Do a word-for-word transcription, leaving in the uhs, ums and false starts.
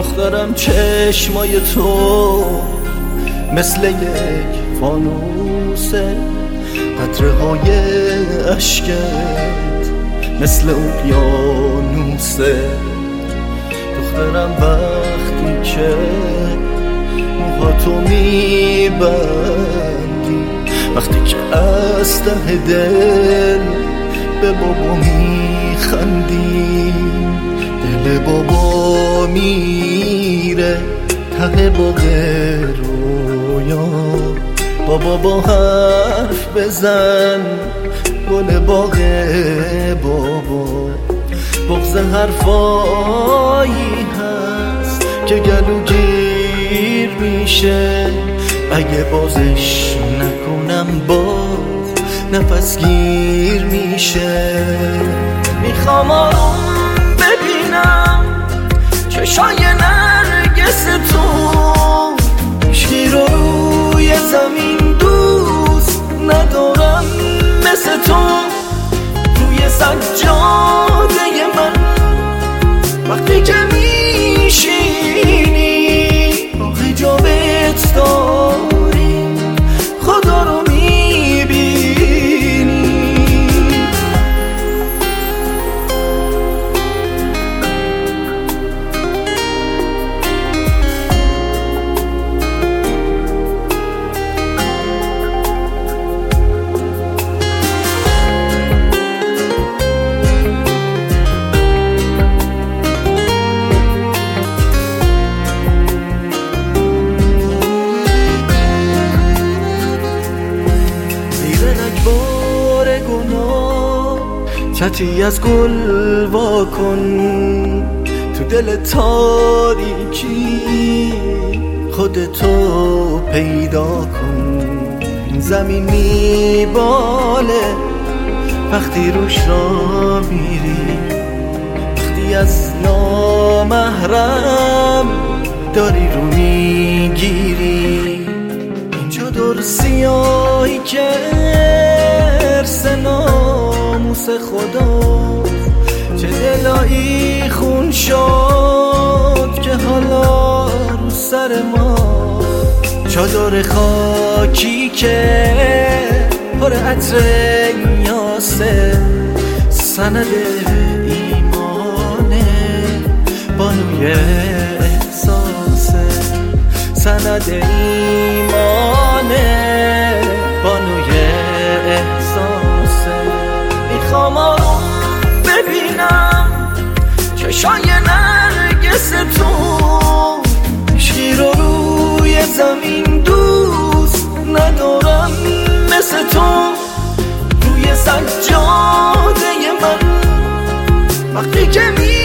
دخترم چشمای تو مثل یک فانوسه، قطره های عشقت مثل اقیانوسه. دخترم وقتی که موهاتو میبندی، وقتی که از ته دل به بابا میخندی، دل بابا میره ته باغ رویا. بابا با حرف بزن گل باغ بابا، بغض حرفایی هست که گلوگیر میشه، اگه بازش نکنم باز نفس گیر میشه. میخوام آروم ببینم چشای نرگس تو، عشقی رو روی زمین دوست ندارم مثل تو. روی سجاده من وقتی که میشینی، با حجابت داری خدا رو میبینی. چتی از گل وا کن تو دل تاریکی، خودتو پیدا کن. این زمین میباله وقتی روش را میری، وقتی از نامحرم داری رو میگیری. اینجا دور سیاهی که ارث ناموس خدا، چه دلایی خون شد که حالا رو سر ما. چادر خاکی که پر عطر یاسه، سند ایمانه بانوی احساسه، سند ایمانه بانوی احساسه. میخوام آروم ببینم چشای نرگس تو، عشقی رو روی زمین دوست ندارم مثل تو. روی سجاده من وقتی که می